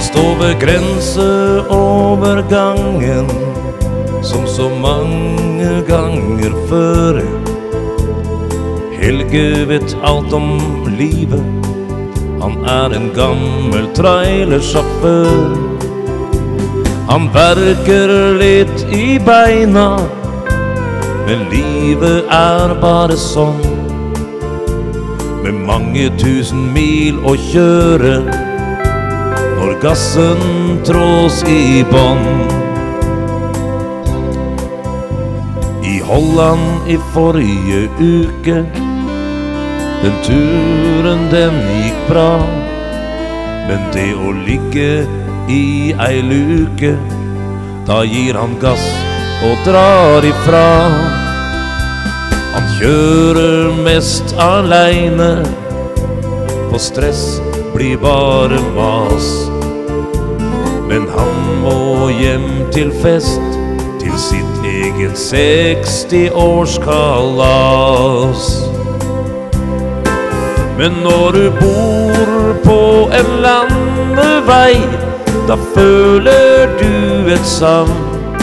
står ved grenseovergangen som så mange ganger før. Helge vet alt om livet, han en gammel trailersjåfør. Han verker litt i beina, men livet bare sånn. Med mange tusen mil å kjøre, når gassen trås i bånd. I Holland i forrige uke, den turen den gikk bra. Men det å ligge i ei luke, da gir han gass og drar ifra. Han kjører mest alene, for stress blir bare mas. Men han må hjem til fest, til sitt eget 60-årskalas. Men når du bor på en landevei, da føler du et savn.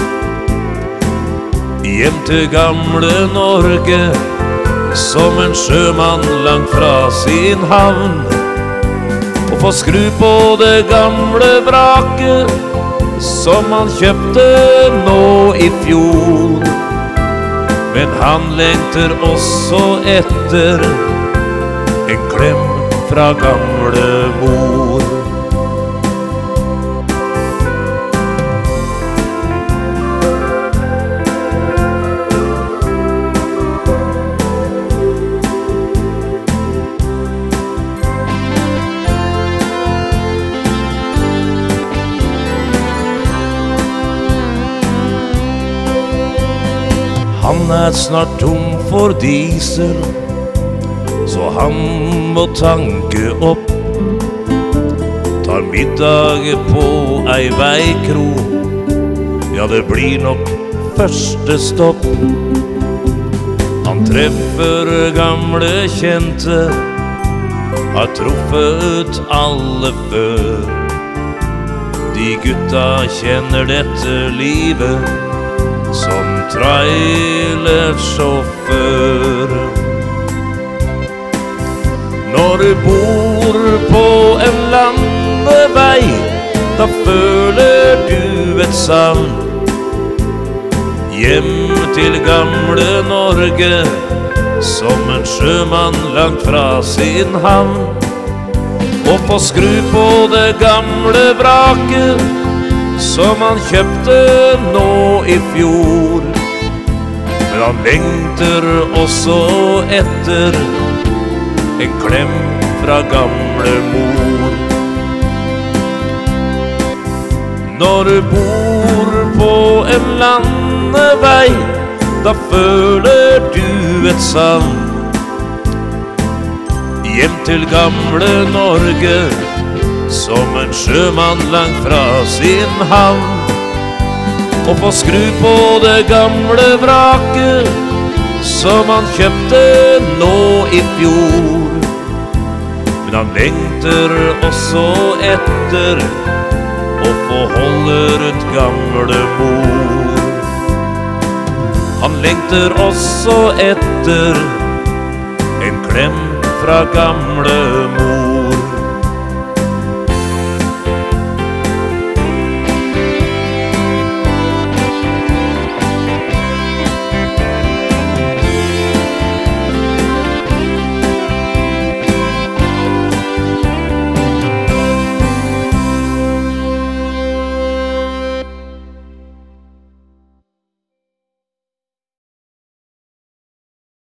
Hjem til gamle Norge, som en sjømann langt fra sin havn. Og få skru på det gamle vraket, som han kjøpte nå i fjor. Men han lengter også etter en klem fra gamle mor. Han snart tom for diesel, så han må tanke opp. Tar middag på ei veikro, ja det blir nok første stopp. Han treffer gamle kjente, har truffet alle før. De gutta kjenner dette livet som trailersjåfør. Når du bor på en landevei, da føler du et savn. Hjem til gamle Norge, som en sjømann langt fra sin havn. Og få skru på det gamle vraket, som han kjøpte nå i fjor. Men han lengter også etter en klem fra gamle mor. Når du bor på en landevei, da føler du et savn. Hjem til gamle Norge, som en sjømann langt fra sin havn. Og få skru på det gamle vraket, som han kjøpte nå i fjor. Men han lengter også etter å få holde rundt gamle mor. Han lengter også etter en klem fra gamle mor.